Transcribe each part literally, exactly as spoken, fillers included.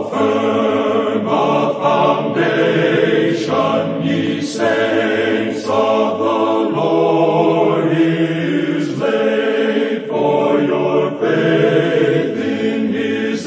firm a foundation, ye saints of the Lord is laid, for your faith in his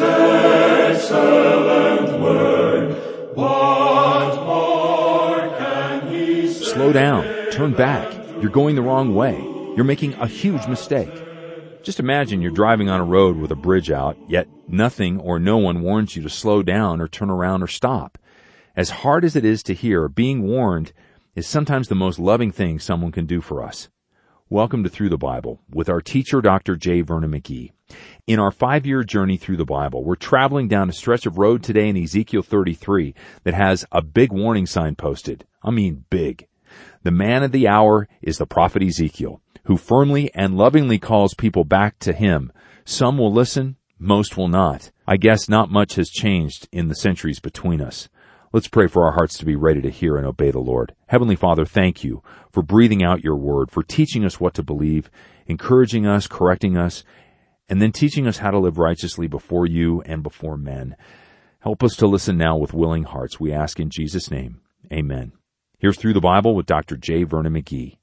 excellent word. What more can he say? Slow down. Turn back. You're going the wrong way. You're making a huge mistake. Just imagine you're driving on a road with a bridge out, yet nothing or no one warns you to slow down or turn around or stop. As hard as it is to hear, being warned is sometimes the most loving thing someone can do for us. Welcome to Through the Bible with our teacher, Doctor J. Vernon McGee. In our five-year journey through the Bible, we're traveling down a stretch of road today in Ezekiel thirty-three that has a big warning sign posted. I mean big. The man of the hour is the prophet Ezekiel, who firmly and lovingly calls people back to him. Some will listen, most will not. I guess not much has changed in the centuries between us. Let's pray for our hearts to be ready to hear and obey the Lord. Heavenly Father, thank you for breathing out your word, for teaching us what to believe, encouraging us, correcting us, and then teaching us how to live righteously before you and before men. Help us to listen now with willing hearts, we ask in Jesus' name. Amen. Here's Through the Bible with Doctor J. Vernon McGee.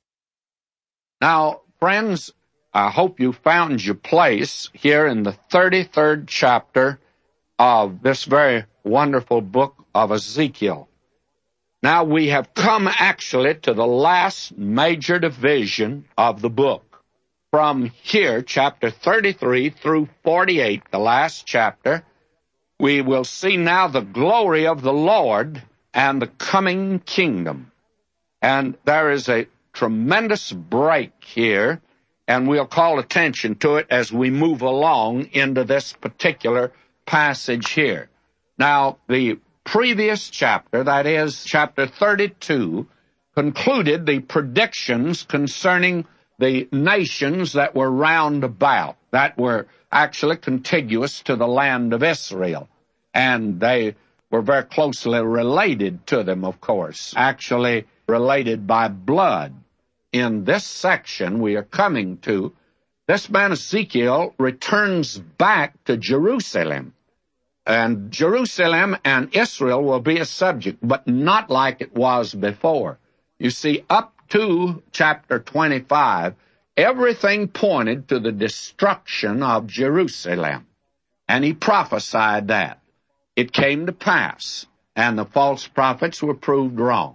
Now, friends, I hope you found your place here in the thirty-third chapter of this very wonderful book of Ezekiel. Now, we have come actually to the last major division of the book. From here, chapter thirty-three through forty-eight, the last chapter, we will see now the glory of the Lord and the coming kingdom. And there is a tremendous break here, and we'll call attention to it as we move along into this particular passage here. Now, the previous chapter, that is chapter thirty-two, concluded the predictions concerning the nations that were round about, that were actually contiguous to the land of Israel. And they were very closely related to them, of course, actually related by blood. In this section we are coming to, this man Ezekiel returns back to Jerusalem. And Jerusalem and Israel will be a subject, but not like it was before. You see, up to chapter twenty-five, everything pointed to the destruction of Jerusalem. And he prophesied that. It came to pass, and the false prophets were proved wrong.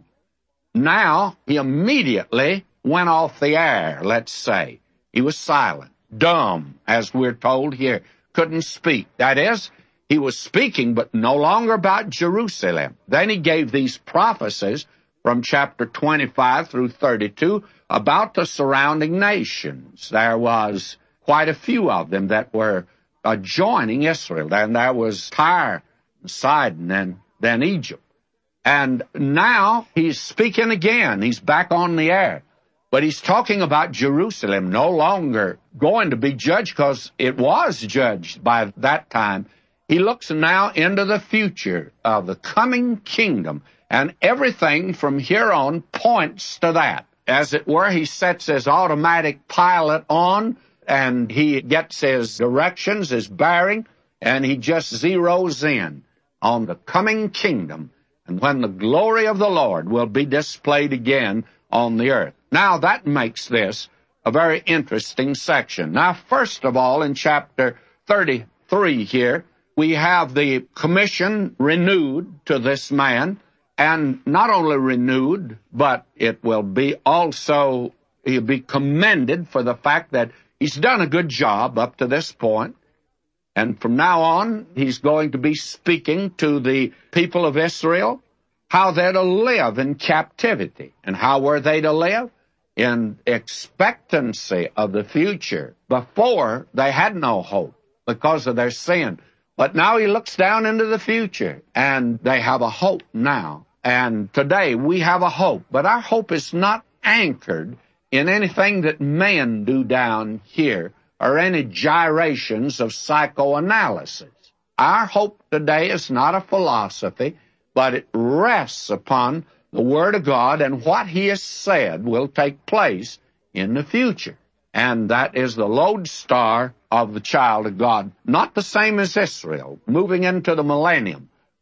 Now, he immediately went off the air, let's say. He was silent, dumb, as we're told here, couldn't speak. That is, he was speaking, but no longer about Jerusalem. Then he gave these prophecies from chapter twenty-five through thirty-two about the surrounding nations. There was quite a few of them that were adjoining Israel. Then there was Tyre, and Sidon, and then Egypt. And now he's speaking again. He's back on the air. But he's talking about Jerusalem no longer going to be judged, because it was judged by that time. He looks now into the future of the coming kingdom, and everything from here on points to that. As it were, he sets his automatic pilot on, and he gets his directions, his bearing, and he just zeroes in on the coming kingdom, and when the glory of the Lord will be displayed again on the earth. Now, that makes this a very interesting section. Now, first of all, in chapter thirty-three here, we have the commission renewed to this man, and not only renewed, but it will be also, he'll be commended for the fact that he's done a good job up to this point. And from now on, he's going to be speaking to the people of Israel, how they're to live in captivity. And how were they to live? In expectancy of the future. Before, they had no hope because of their sin. But now he looks down into the future, and they have a hope now. And today we have a hope, but our hope is not anchored in anything that men do down here, or any gyrations of psychoanalysis. Our hope today is not a philosophy, but it rests upon the Word of God, and what He has said will take place in the future. And that is the lodestar of the child of God. Not the same as Israel, moving into the millennium,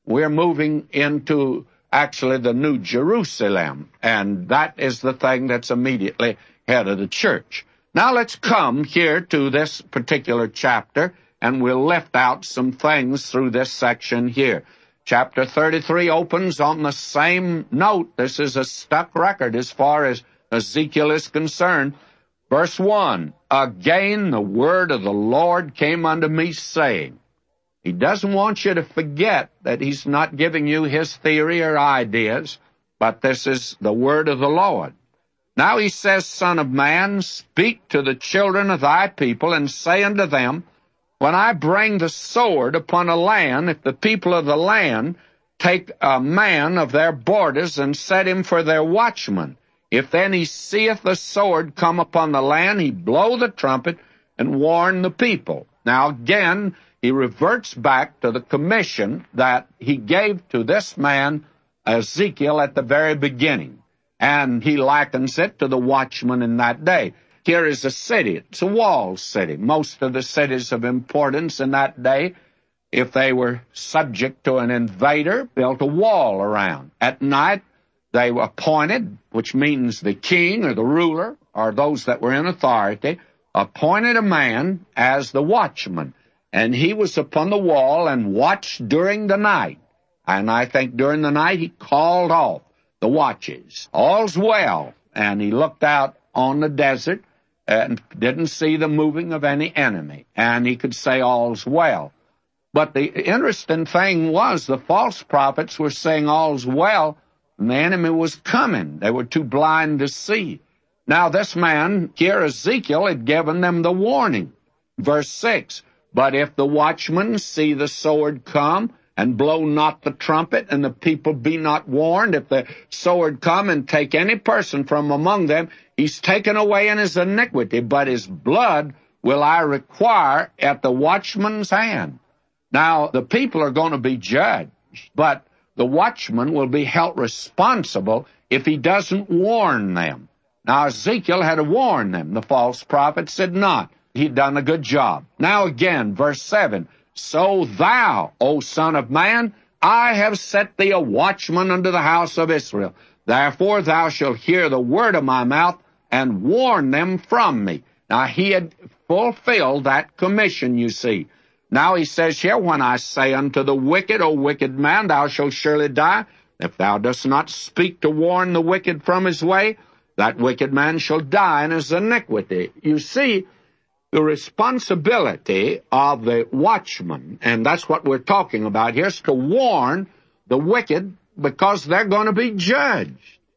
we're moving into actually the New Jerusalem, and that is the thing that's immediately ahead of the church. Now let's come here to this particular chapter, and we'll lift out some things through this section here. Chapter thirty-three opens on the same note. This is a stuck record as far as Ezekiel is concerned. Verse one, again the word of the Lord came unto me, saying. He doesn't want you to forget that he's not giving you his theory or ideas, but this is the word of the Lord. Now he says, Son of man, speak to the children of thy people, and say unto them, when I bring the sword upon a land, if the people of the land take a man of their borders and set him for their watchman, if then he seeth the sword come upon the land, he blow the trumpet and warn the people. Now again, he reverts back to the commission that he gave to this man, Ezekiel, at the very beginning. And he likens it to the watchman in that day. Here is a city. It's a walled city. Most of the cities of importance in that day, if they were subject to an invader, built a wall around. At night, they were appointed, which means the king or the ruler, or those that were in authority, appointed a man as the watchman. And he was upon the wall and watched during the night. And I think during the night he called off the watches. All's well. And he looked out on the desert and didn't see the moving of any enemy. And he could say all's well. But the interesting thing was the false prophets were saying all's well, and the enemy was coming. They were too blind to see. Now this man, here Ezekiel, had given them the warning. Verse six, but if the watchman see the sword come, and blow not the trumpet, and the people be not warned, if the sword come and take any person from among them, he's taken away in his iniquity, but his blood will I require at the watchman's hand. Now, the people are going to be judged, but the watchman will be held responsible if he doesn't warn them. Now, Ezekiel had to warn them. The false prophets did not. He'd done a good job. Now again, verse seven, so thou, O son of man, I have set thee a watchman unto the house of Israel. Therefore thou shalt hear the word of my mouth, and warn them from me. Now he had fulfilled that commission, you see. Now he says here, when I say unto the wicked, O wicked man, thou shalt surely die, if thou dost not speak to warn the wicked from his way, that wicked man shall die in his iniquity. You see, the responsibility of the watchman, and that's what we're talking about here, is to warn the wicked because they're going to be judged.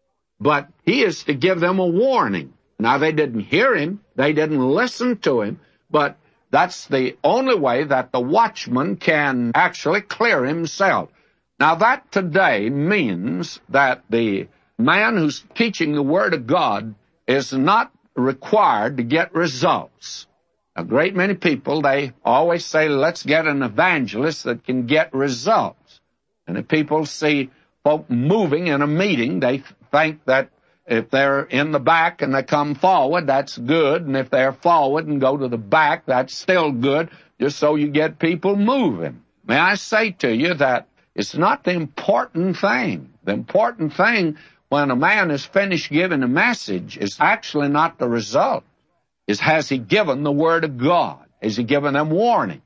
But he is to give them a warning. Now, they didn't hear him. They didn't listen to him. But that's the only way that the watchman can actually clear himself. Now, that today means that the man who's teaching the Word of God is not required to get results. A great many people, they always say, let's get an evangelist that can get results. And if people see folk moving in a meeting, they think that if they're in the back and they come forward, that's good. And if they're forward and go to the back, that's still good, just so you get people moving. May I say to you that it's not the important thing. The important thing when a man is finished giving a message is actually not the result. Is has he given the Word of God? Has he given them warning?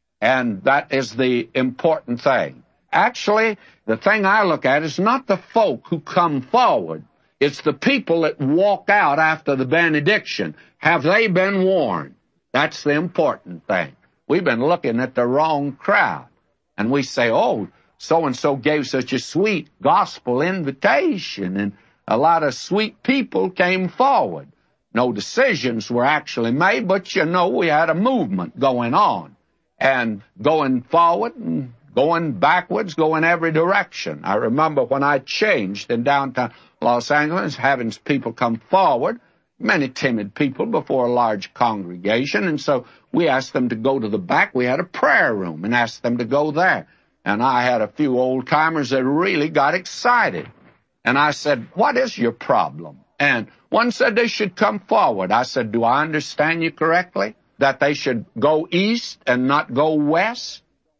And that is the important thing. Actually, the thing I look at is not the folk who come forward. It's the people that walk out after the benediction. Have they been warned? That's the important thing. We've been looking at the wrong crowd. And we say, oh, so-and-so gave such a sweet gospel invitation, and a lot of sweet people came forward. No decisions were actually made, but you know we had a movement going on, and going forward and going backwards, going every direction. I remember when I changed in downtown Los Angeles, having people come forward, many timid people before a large congregation, and so we asked them to go to the back. We had a prayer room and asked them to go there. And I had a few old-timers that really got excited. And I said, what is your problem? And one said they should come forward. I said, do I understand you correctly? That they should go east and not go west?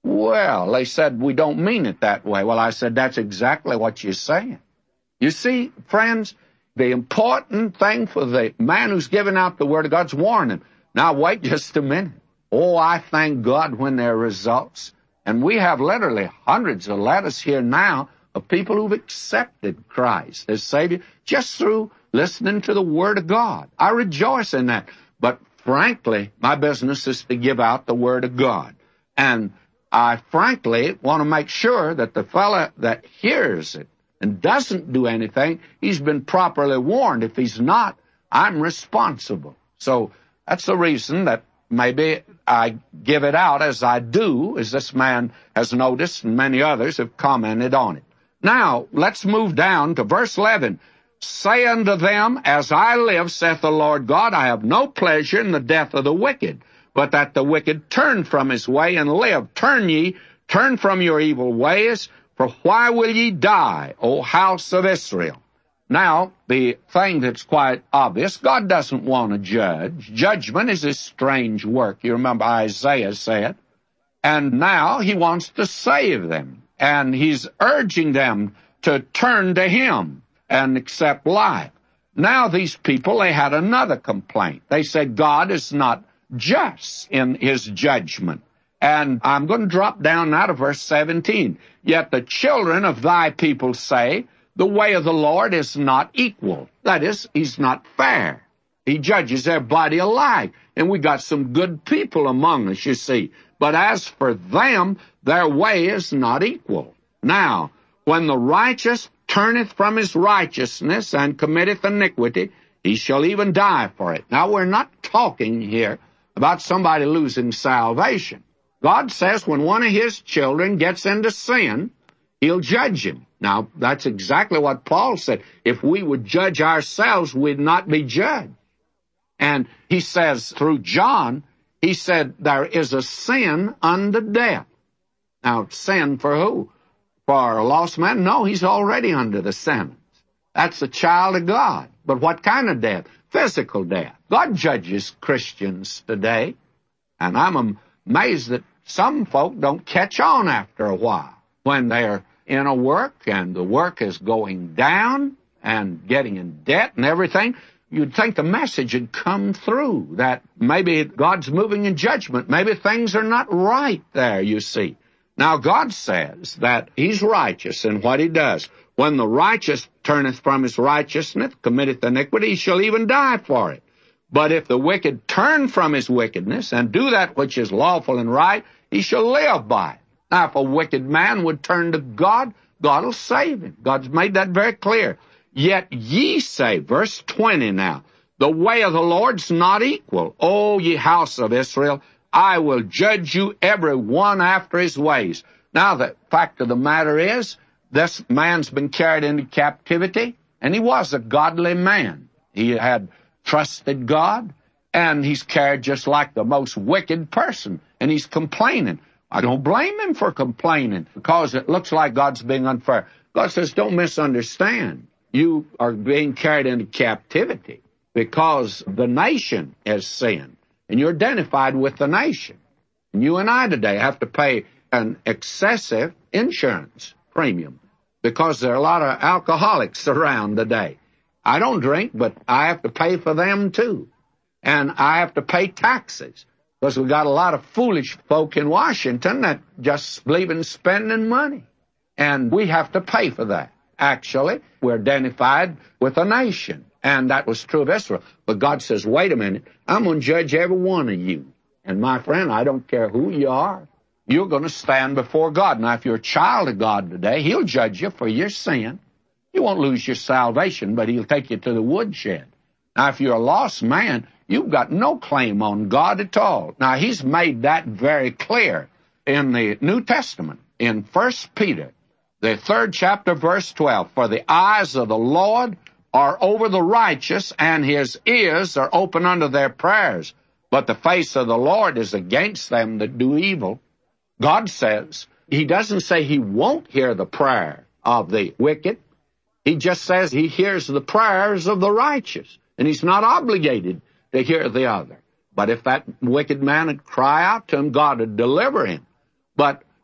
Well, they said, we don't mean it that way. Well, I said, that's exactly what you're saying. You see, friends, the important thing for the man who's giving out the Word of God's warning. Now, wait just a minute. Oh, I thank God when there are results. And we have literally hundreds of letters here now of people who've accepted Christ as Savior just through listening to the Word of God. I rejoice in that. But frankly, my business is to give out the Word of God. And I frankly want to make sure that the fellow that hears it and doesn't do anything, he's been properly warned. If he's not, I'm responsible. So that's the reason that maybe I give it out as I do, as this man has noticed, and many others have commented on it. Now, let's move down to verse eleven. Say unto them, as I live, saith the Lord God, I have no pleasure in the death of the wicked, but that the wicked turn from his way and live. Turn ye, turn from your evil ways, for why will ye die, O house of Israel? Now, the thing that's quite obvious, God doesn't want to judge. Judgment is a strange work. You remember Isaiah said. And now he wants to save them. And he's urging them to turn to him and accept life. Now these people, they had another complaint. They said God is not just in his judgment. And I'm going to drop down now to verse seventeen. Yet the children of thy people say, the way of the Lord is not equal. That is, he's not fair. He judges everybody alike. And we got some good people among us, you see. But as for them, their way is not equal. Now, when the righteous turneth from his righteousness and committeth iniquity, he shall even die for it. Now, we're not talking here about somebody losing salvation. God says when one of his children gets into sin, he'll judge him. Now, that's exactly what Paul said. If we would judge ourselves, we'd not be judged. And he says through John, he said there is a sin unto death. Now, sin for who? For a lost man? No, he's already under the sentence. That's a child of God. But what kind of death? Physical death. God judges Christians today. And I'm amazed that some folk don't catch on after a while when they're in a work and the work is going down and getting in debt and everything. You'd think the message had come through, that maybe God's moving in judgment. Maybe things are not right there, you see. Now, God says that he's righteous in what he does. When the righteous turneth from his righteousness, committeth iniquity, he shall even die for it. But if the wicked turn from his wickedness and do that which is lawful and right, he shall live by it. Now, if a wicked man would turn to God, God will save him. God's made that very clear. Yet ye say, verse twenty now, the way of the Lord's not equal. O ye house of Israel, I will judge you every one after his ways. Now, the fact of the matter is, this man's been carried into captivity, and he was a godly man. He had trusted God, and he's carried just like the most wicked person, and he's complaining. I don't blame him for complaining, because it looks like God's being unfair. God says, don't misunderstand. You are being carried into captivity because the nation has sinned, and you're identified with the nation. And you and I today have to pay an excessive insurance premium because there are a lot of alcoholics around today. I don't drink, but I have to pay for them too. And I have to pay taxes because we've got a lot of foolish folk in Washington that just believe in spending money. And we have to pay for that. Actually, we're identified with a nation, and that was true of Israel. But God says, wait a minute, I'm going to judge every one of you. And my friend, I don't care who you are, you're going to stand before God. Now, if you're a child of God today, he'll judge you for your sin. You won't lose your salvation, but he'll take you to the woodshed. Now, if you're a lost man, you've got no claim on God at all. Now, he's made that very clear in the New Testament, in First Peter. The third chapter, verse twelve, for the eyes of the Lord are over the righteous, and his ears are open unto their prayers. But the face of the Lord is against them that do evil. God says, he doesn't say he won't hear the prayer of the wicked. He just says he hears the prayers of the righteous, and he's not obligated to hear the other. But if that wicked man would cry out to him, God would deliver him. But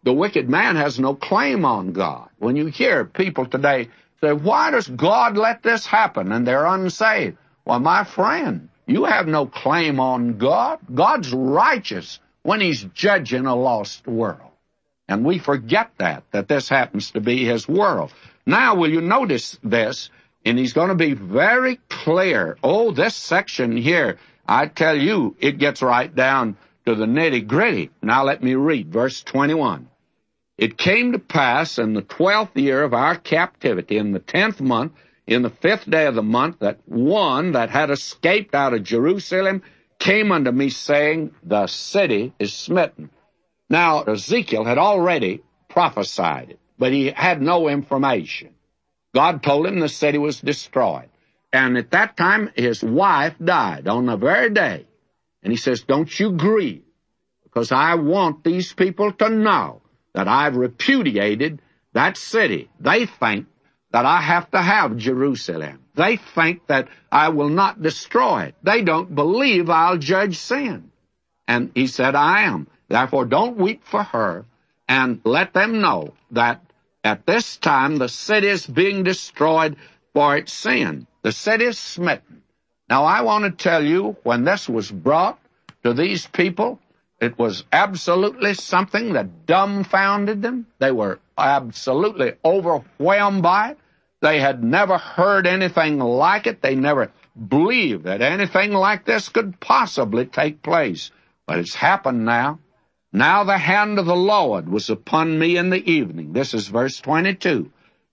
the wicked man has no claim on God. When you hear people today say, why does God let this happen? And they're unsaved. Well, my friend, you have no claim on God. God's righteous when He's judging a lost world. And we forget that, that this happens to be His world. Now, will you notice this? And He's going to be very clear. Oh, this section here, I tell you, it gets right down to the nitty-gritty. Now let me read verse twenty-one. It came to pass in the twelfth year of our captivity, in the tenth month, in the fifth day of the month, that one that had escaped out of Jerusalem came unto me, saying, the city is smitten. Now, Ezekiel had already prophesied it, but he had no information. God told him the city was destroyed. And at that time, his wife died on the very day. And he says, don't you grieve, because I want these people to know that I've repudiated that city. They think that I have to have Jerusalem. They think that I will not destroy it. They don't believe I'll judge sin. And he said, I am. Therefore, don't weep for her, and let them know that at this time the city is being destroyed for its sin. The city is smitten. Now, I want to tell you, when this was brought to these people, it was absolutely something that dumbfounded them. They were absolutely overwhelmed by it. They had never heard anything like it. They never believed that anything like this could possibly take place. But it's happened now. Now the hand of the Lord was upon me in the evening. This is verse twenty-two.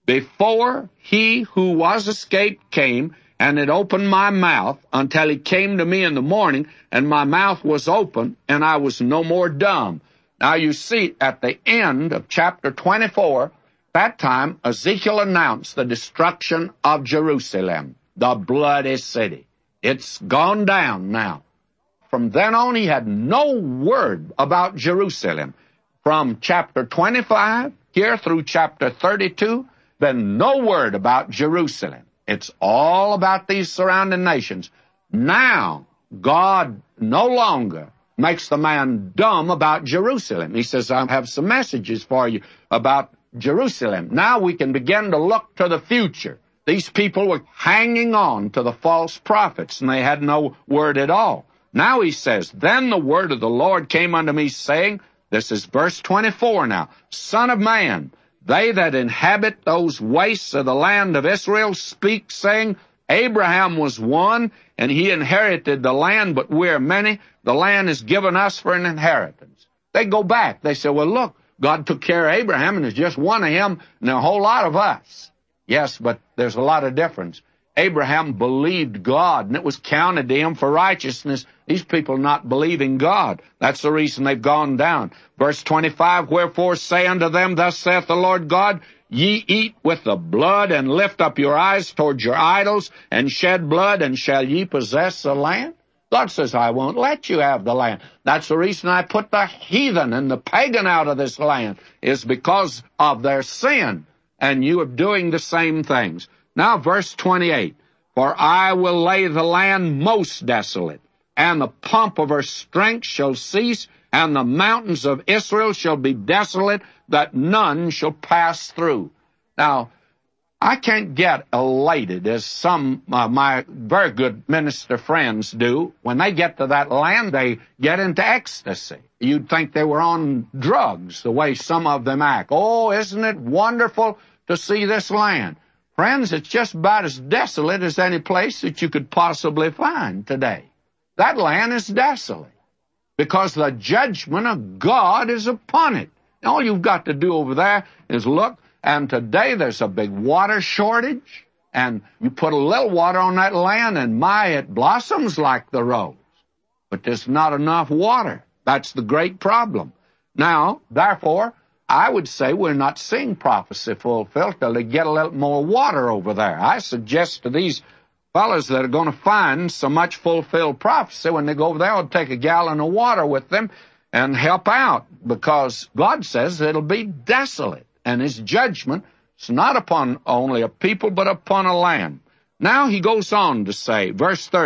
Before he who was escaped came, and it opened my mouth until he came to me in the morning, and my mouth was open, and I was no more dumb. Now you see, at the end of chapter twenty-four, that time Ezekiel announced the destruction of Jerusalem, the bloody city. It's gone down now. From then on, he had no word about Jerusalem. From chapter twenty-five here through chapter thirty-two, then no word about Jerusalem. It's all about these surrounding nations. Now, God no longer makes the man dumb about Jerusalem. He says, I have some messages for you about Jerusalem. Now we can begin to look to the future. These people were hanging on to the false prophets, and they had no word at all. Now he says, then the word of the Lord came unto me, saying, this is verse twenty-four now, Son of man, they that inhabit those wastes of the land of Israel speak, saying, Abraham was one, and he inherited the land, but we're many. The land is given us for an inheritance. They go back. They say, well, look, God took care of Abraham, and there's just one of him, and a whole lot of us. Yes, but there's a lot of difference. Abraham believed God, and it was counted to him for righteousness. These people not believing God. That's the reason they've gone down. Verse twenty-five, wherefore say unto them, thus saith the Lord God, ye eat with the blood, and lift up your eyes towards your idols, and shed blood, and shall ye possess the land? God says, I won't let you have the land. That's the reason I put the heathen and the pagan out of this land, is because of their sin, and you are doing the same things. Now, verse twenty-eight, for I will lay the land most desolate, and the pomp of her strength shall cease, and the mountains of Israel shall be desolate, that none shall pass through. Now, I can't get elated as some of uh, my very good minister friends do. When they get to that land, they get into ecstasy. You'd think they were on drugs, the way some of them act. Oh, isn't it wonderful to see this land? Friends, it's just about as desolate as any place that you could possibly find today. That land is desolate because the judgment of God is upon it. All you've got to do over there is look, and today there's a big water shortage, and you put a little water on that land, and my, it blossoms like the rose. But there's not enough water. That's the great problem. Now, therefore, I would say we're not seeing prophecy fulfilled till they get a little more water over there. I suggest to these fellows that are going to find so much fulfilled prophecy, when they go over there, they'll take a gallon of water with them and help out, because God says it'll be desolate, and His judgment is not upon only a people, but upon a land. Now he goes on to say, verse thirty,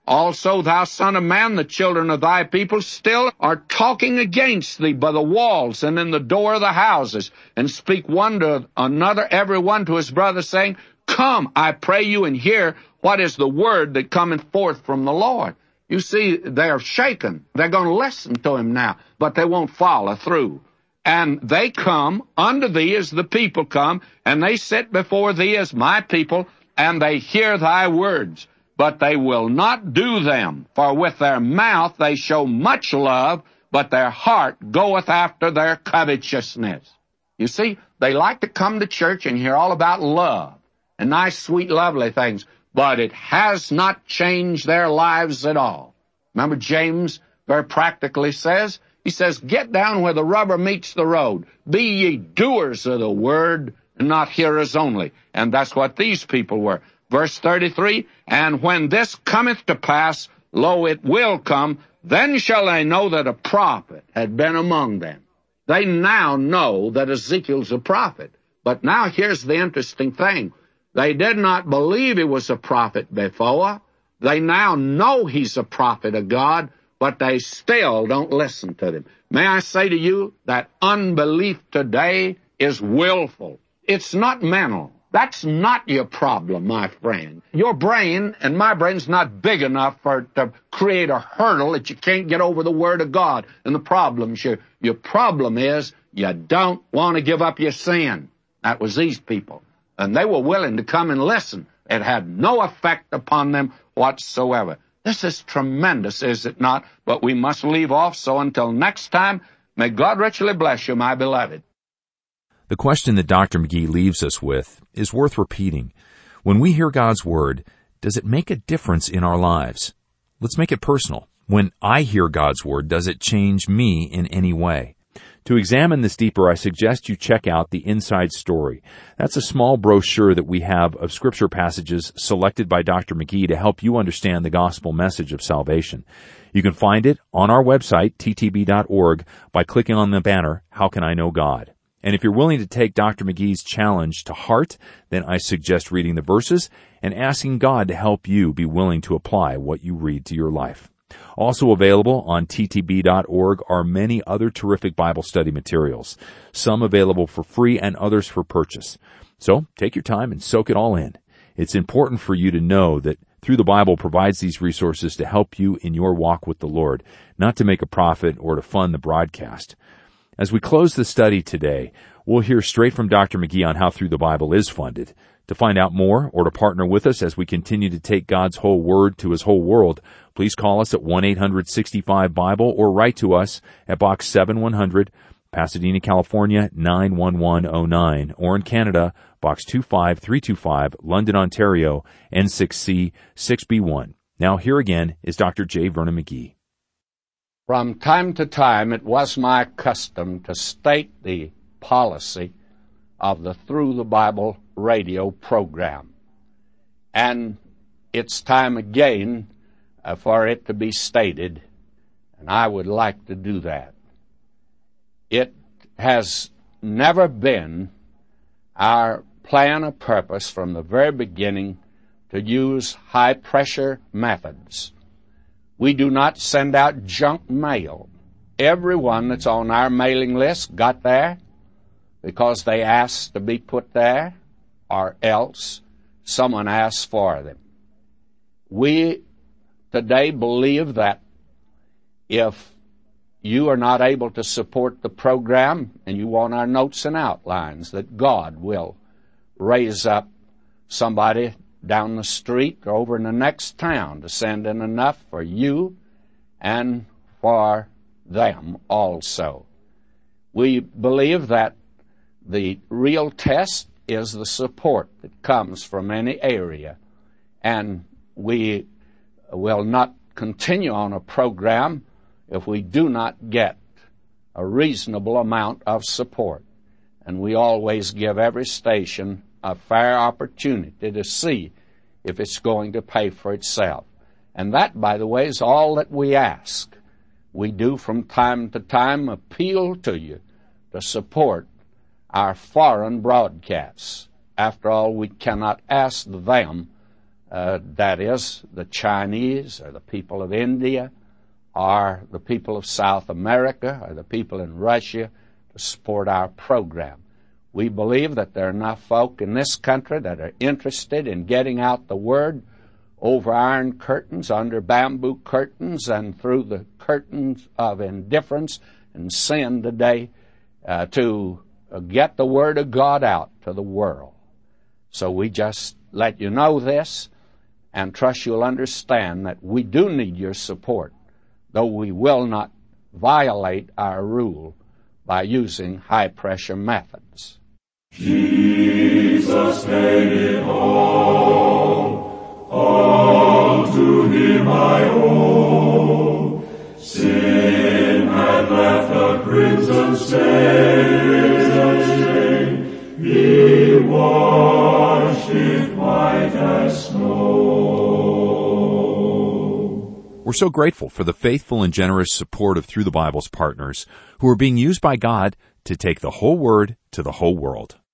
Also, thou son of man, the children of thy people still are talking against thee by the walls and in the door of the houses, and speak one to another, every one to his brother, saying, Come, I pray you, and hear what is the word that cometh forth from the Lord. You see, they're shaken. They're going to listen to him now, but they won't follow through. And they come unto thee as the people come, and they sit before thee as my people, and they hear thy words. But they will not do them, for with their mouth they show much love, but their heart goeth after their covetousness. You see, they like to come to church and hear all about love and nice, sweet, lovely things, but it has not changed their lives at all. Remember, James very practically says, he says, get down where the rubber meets the road. Be ye doers of the word, and not hearers only. And that's what these people were. Verse thirty-three, and when this cometh to pass, lo, it will come, then shall they know that a prophet had been among them. They now know that Ezekiel's a prophet. But now here's the interesting thing. They did not believe he was a prophet before. They now know he's a prophet of God, but they still don't listen to him. May I say to you that unbelief today is willful. It's not mental. That's not your problem, my friend. Your brain and my brain's not big enough for to create a hurdle that you can't get over the Word of God and the problems. Your, your problem is you don't want to give up your sin. That was these people. And they were willing to come and listen. It had no effect upon them whatsoever. This is tremendous, is it not? But we must leave off, so until next time, may God richly bless you, my beloved. The question that Doctor McGee leaves us with is worth repeating. When we hear God's Word, does it make a difference in our lives? Let's make it personal. When I hear God's Word, does it change me in any way? To examine this deeper, I suggest you check out the Inside Story. That's a small brochure that we have of Scripture passages selected by Doctor McGee to help you understand the gospel message of salvation. You can find it on our website, t t b dot org, by clicking on the banner, How Can I Know God? And if you're willing to take Doctor McGee's challenge to heart, then I suggest reading the verses and asking God to help you be willing to apply what you read to your life. Also available on t t b dot org are many other terrific Bible study materials, some available for free and others for purchase. So take your time and soak it all in. It's important for you to know that Through the Bible provides these resources to help you in your walk with the Lord, not to make a profit or to fund the broadcast. As we close the study today, we'll hear straight from Doctor McGee on how Through the Bible is funded. To find out more or to partner with us as we continue to take God's whole Word to His whole world, please call us at one eight hundred sixty-five Bible or write to us at Box seven one hundred, Pasadena, California, nine one one oh nine, or in Canada, Box two five three two five, London, Ontario, N six C six B one. Now here again is Doctor J. Vernon McGee. From time to time, it was my custom to state the policy of the Through the Bible radio program. And it's time again uh, for it to be stated, and I would like to do that. It has never been our plan or purpose from the very beginning to use high-pressure methods. We do not send out junk mail. Everyone that's on our mailing list got there because they asked to be put there, or else someone asked for them. We today believe that if you are not able to support the program and you want our notes and outlines, that God will raise up somebody down the street or over in the next town to send in enough for you and for them also. We believe that the real test is the support that comes from any area, and we will not continue on a program if we do not get a reasonable amount of support. And we always give every station a fair opportunity to see if it's going to pay for itself. And that, by the way, is all that we ask. We do from time to time appeal to you to support our foreign broadcasts. After all, we cannot ask them uh, that is, the Chinese or the people of India or the people of South America or the people in Russia to support our program. We believe that there are enough folk in this country that are interested in getting out the Word over iron curtains, under bamboo curtains, and through the curtains of indifference and sin today uh, to uh, get the Word of God out to the world. So we just let you know this and trust you'll understand that we do need your support, though we will not violate our rule by using high-pressure methods. Jesus paid it all, all to Him I owe. Sin had left a crimson stain, He washed it white as snow. We're so grateful for the faithful and generous support of Through the Bible's partners who are being used by God to take the whole Word to the whole world.